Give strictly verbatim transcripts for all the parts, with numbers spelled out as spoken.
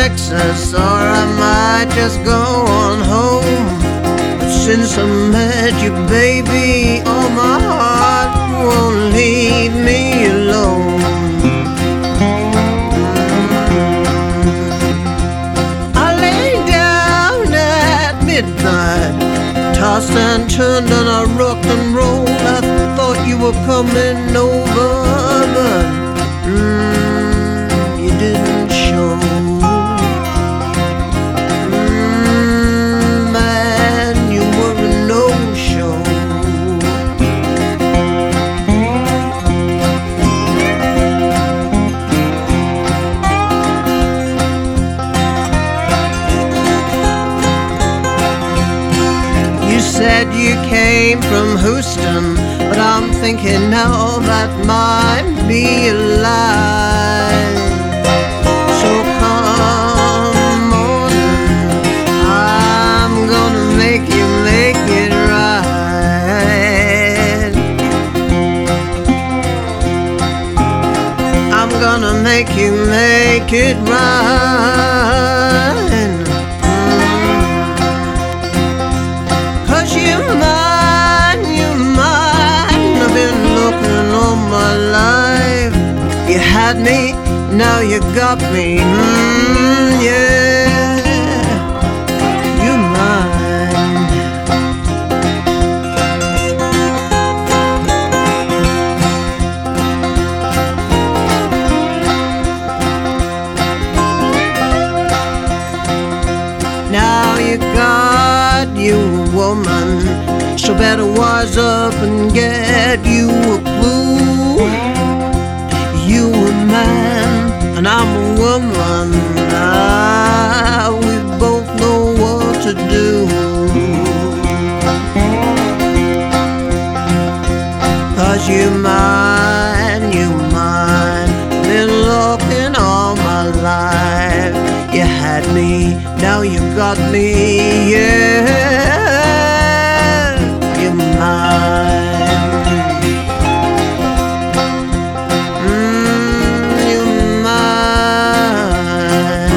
Texas, or I might just go on home. But since I met you, baby, oh, my heart won't leave me alone. I lay down at midnight, tossed and turned and I rocked and rolled. I thought you were coming over, but mm, you didn't show. Mm, man, you were a no-show. You said you came from Houston, but I'm thinking now that might be a lie. So come on, I'm gonna make you make it right. I'm gonna make you make it right. Cause you're mine, you're mine. I've been looking all my life. You had me, now you got me. Mm, yeah, you're mine. Now you got you a woman, so better wise up and get you a clue. You a man and I'm a woman. Ah, we both know what to do. Cause you mine, you mine. Been looking all my life. You had me, now you got me, yeah. You're mine. Mm, you're mine.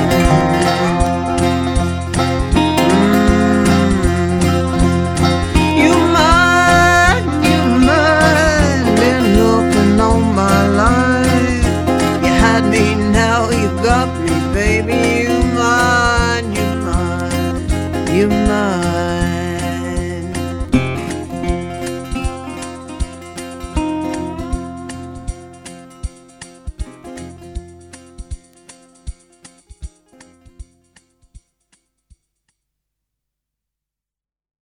Mm, you're mine, you're mine. Been looking all my life. You had me, now you got me.